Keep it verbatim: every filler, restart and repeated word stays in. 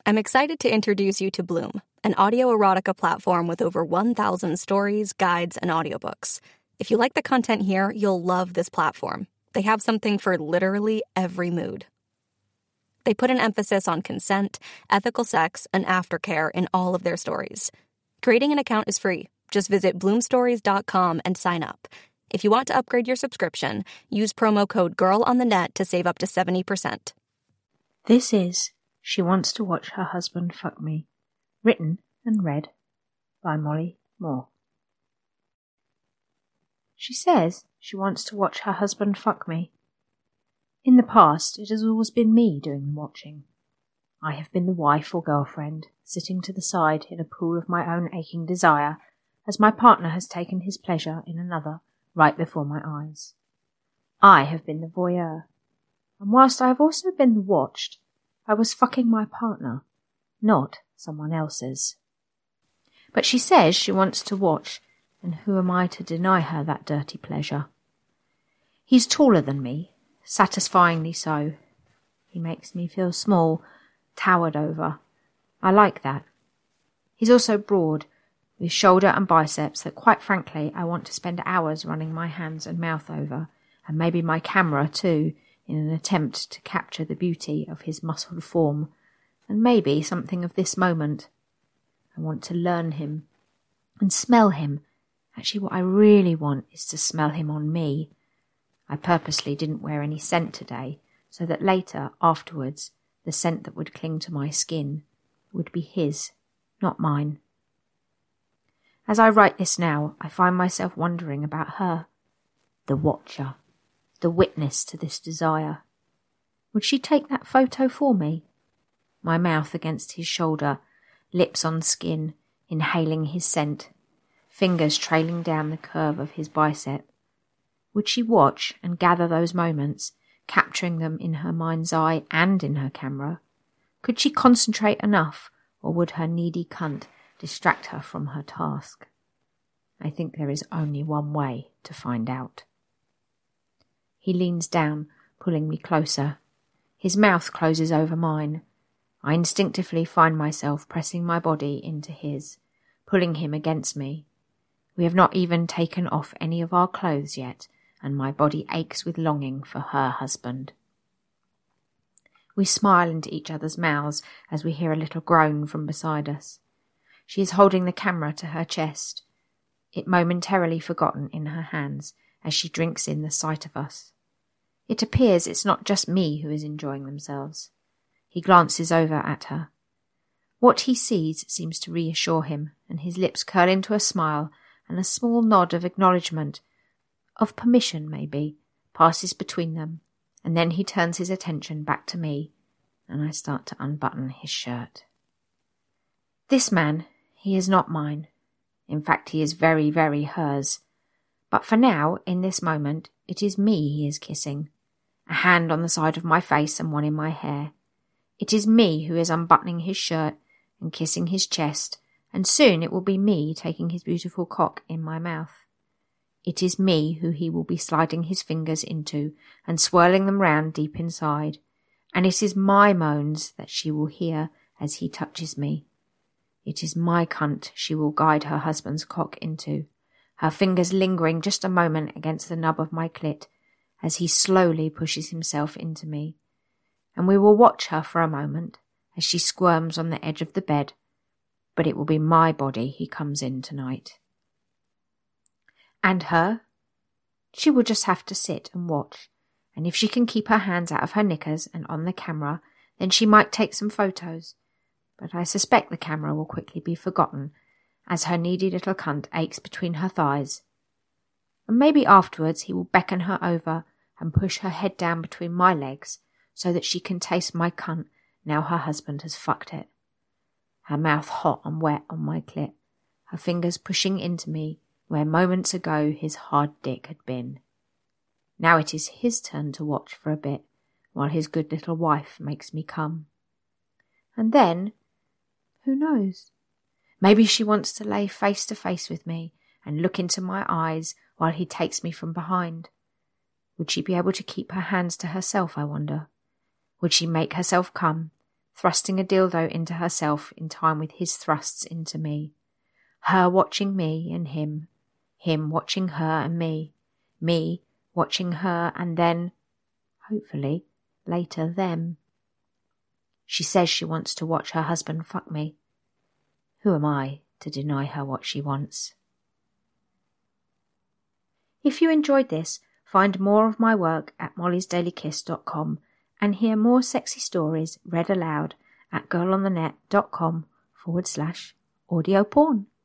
I'm excited to introduce you to Bloom, an audio erotica platform with over one thousand stories, guides, and audiobooks. If you like the content here, you'll love this platform. They have something for literally every mood. They put an emphasis on consent, ethical sex, and aftercare in all of their stories. Creating an account is free. Just visit bloom stories dot com and sign up. If you want to upgrade your subscription, use promo code GIRLONTHENET to save up to seventy percent. This is She Wants to Watch Her Husband Fuck Me, written and read by Molly Moore. She says she wants to watch her husband fuck me. In the past, it has always been me doing the watching. I have been the wife or girlfriend, sitting to the side in a pool of my own aching desire, as my partner has taken his pleasure in another right before my eyes. I have been the voyeur, and whilst I have also been the watched, I was fucking my partner, not someone else's. But she says she wants to watch, and who am I to deny her that dirty pleasure? He's taller than me, satisfyingly so. He makes me feel small, towered over. I like that. He's also broad, with shoulder and biceps that, quite frankly, I want to spend hours running my hands and mouth over, and maybe my camera too, in an attempt to capture the beauty of his muscled form, and maybe something of this moment. I want to learn him and smell him. Actually, what I really want is to smell him on me. I purposely didn't wear any scent today, so that later, afterwards, the scent that would cling to my skin would be his, not mine. As I write this now, I find myself wondering about her, the watcher, the witness to this desire. Would she take that photo for me? My mouth against his shoulder, lips on skin, inhaling his scent, fingers trailing down the curve of his bicep. Would she watch and gather those moments, capturing them in her mind's eye and in her camera? Could she concentrate enough, or would her needy cunt distract her from her task? I think there is only one way to find out. He leans down, pulling me closer. His mouth closes over mine. I instinctively find myself pressing my body into his, pulling him against me. We have not even taken off any of our clothes yet, and my body aches with longing for her husband. We smile into each other's mouths as we hear a little groan from beside us. She is holding the camera to her chest, it momentarily forgotten in her hands as she drinks in the sight of us. It appears it's not just me who is enjoying themselves. He glances over at her. What he sees seems to reassure him, and his lips curl into a smile, and a small nod of acknowledgement, of permission maybe, passes between them, and then he turns his attention back to me, and I start to unbutton his shirt. This man, he is not mine. In fact, he is very, very hers. But for now, in this moment, it is me he is kissing, a hand on the side of my face and one in my hair. It is me who is unbuttoning his shirt and kissing his chest, and soon it will be me taking his beautiful cock in my mouth. It is me who he will be sliding his fingers into and swirling them round deep inside, and it is my moans that she will hear as he touches me. It is my cunt she will guide her husband's cock into, her fingers lingering just a moment against the nub of my clit as he slowly pushes himself into me, and we will watch her for a moment as she squirms on the edge of the bed, but it will be my body he comes in tonight. And her? She will just have to sit and watch, and if she can keep her hands out of her knickers and on the camera, then she might take some photos, but I suspect the camera will quickly be forgotten as her needy little cunt aches between her thighs. And maybe afterwards he will beckon her over and push her head down between my legs so that she can taste my cunt now her husband has fucked it. Her mouth hot and wet on my clit, her fingers pushing into me where moments ago his hard dick had been. Now it is his turn to watch for a bit while his good little wife makes me come. And then, who knows? Maybe she wants to lay face to face with me and look into my eyes while he takes me from behind. Would she be able to keep her hands to herself, I wonder? Would she make herself come, thrusting a dildo into herself in time with his thrusts into me. Her watching me and him. Him watching her and me. Me watching her and then, hopefully, later them. She says she wants to watch her husband fuck me. Who am I to deny her what she wants? If you enjoyed this, find more of my work at mollys daily kiss dot com and hear more sexy stories read aloud at girlonthenet.com forward slash audio porn.